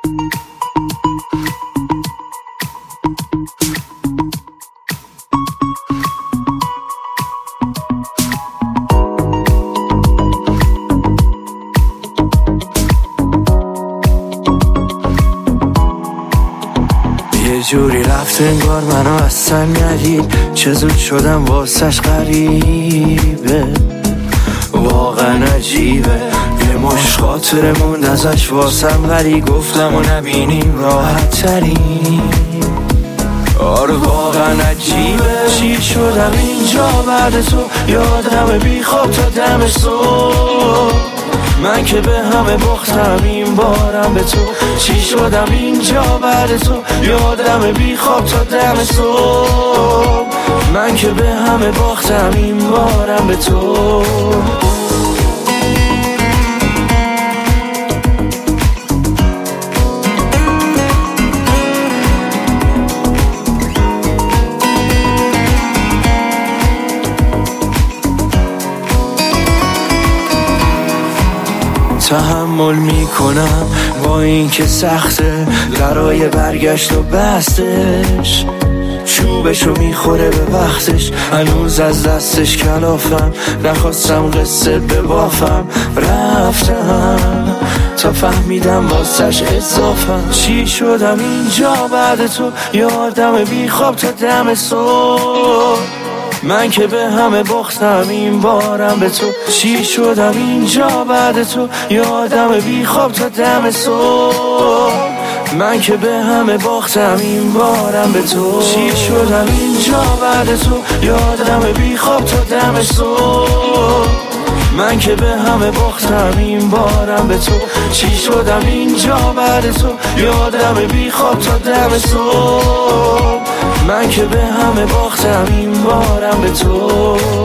یه جوری رفت انگار منو اصلا ندید، چه زود شدم واسش غریبه، واقعا عجیبه. یه مش خاطره موند ازش واسم، ولی گفتم و نبینیم راحت ترین. آره واقعا عجیبه، چی شدم اینجا بعد تو، یادم بی خواب تا دم صبح. من که به همه باختم این بارم به تو، چی شدم اینجا بعد تو، یادم بی خواب تا دم صبح. من که به همه باختم این بارم به تو. تحمل میکنم با این که سخته، برای برگشت و بستش، چوبشو میخوره به وقتش، هنوز از دستش کلافم، نخواستم قصه ببافم، رفتم تا فهمیدم واسش اضافم. چی شدم اینجا بعد تو، یادم بی خواب تا دم صبح. من که به همه باختم این بارم به تو، چی شدم اینجا بعد تو، یادم بی خواب تا دم صبح. من که به همه باختم این بارم به تو، چی شدم اینجا بعد تو، یادم بی خواب تا دم صبح. من که به همه باختم این بارم به تو، چی شدم اینجا بعد تو، یادم بی خواب تا دم صبح. من که به همه باختم این بارم به تو.